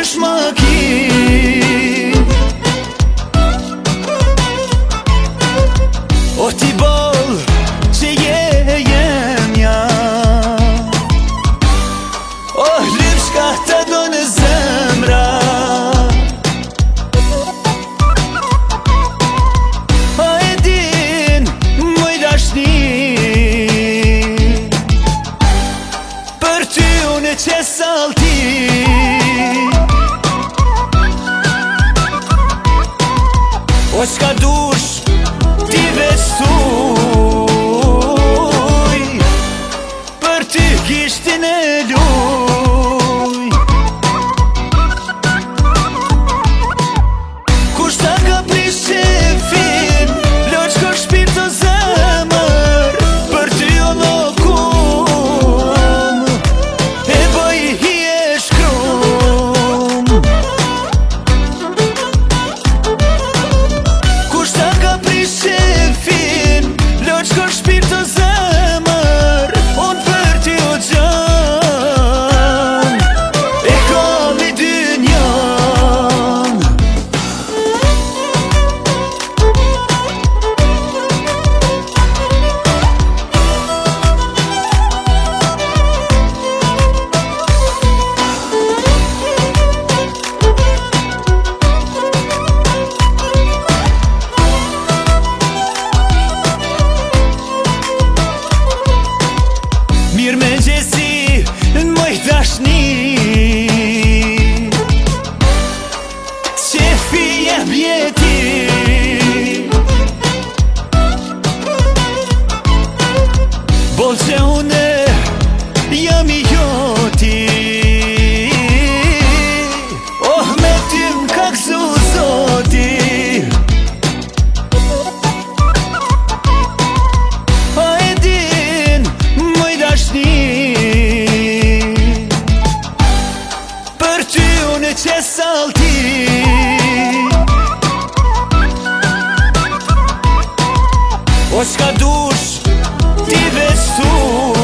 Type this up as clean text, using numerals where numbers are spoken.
dëshmaki. O ti boll që jemja, o lyp shka të do në zemra. A e din moj dashni, për ty unë e qes salti. O qka dush ti veç thuj, për ty kishtin e luj. Kush ta ka prish qefin, loq ko shpirt o zemër, për ty o lokum, e bëj hi e shkrum. Kush ta ka prish qefin, loq ko shpirt o zemër, unë për ty o gjan, e kam i dynjan. Mirë me gjesi në moj dashni, qefi e bjeti, boll që une jam i joti. Oh, me ty m'ka kësu zoti. A e din moj dashni, për ty unë e qes salti. O qka dush ti veç thuj,